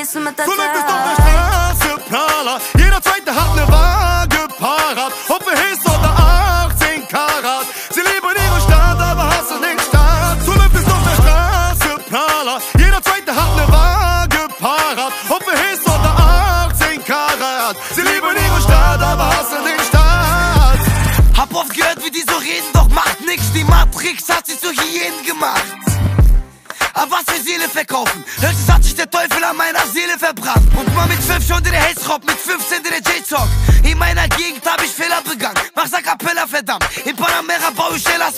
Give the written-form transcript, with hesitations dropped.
vergessen mit der So läuft es auf der Straße, Prala. Jeder Zweite hat ne Waage parat. Ob für Hiss oder 18 Karat. Sie lieben ihre Stadt, aber hassen den Staat. So läuft es auf der Straße, Prala. Jeder Zweite hat ne Waage parat. Ob für Hiss oder 18 Karat. Sie lieben ihre Stadt, aber hassen den Staat. Hab oft gehört, wie die so reden, doch macht nix. Die Matrix hat sie zu Hyänen gemacht. Aber was für Seele verkaufen? Höchstens hat sich der Teufel an meiner Seele verbrannt. Und mal mit 5 schon der Haze-Rock, mit 15 der J-Talk. In meiner Gegend hab ich Fehler begangen, mach's a cappella verdammt. In Panamera bau ich Hellas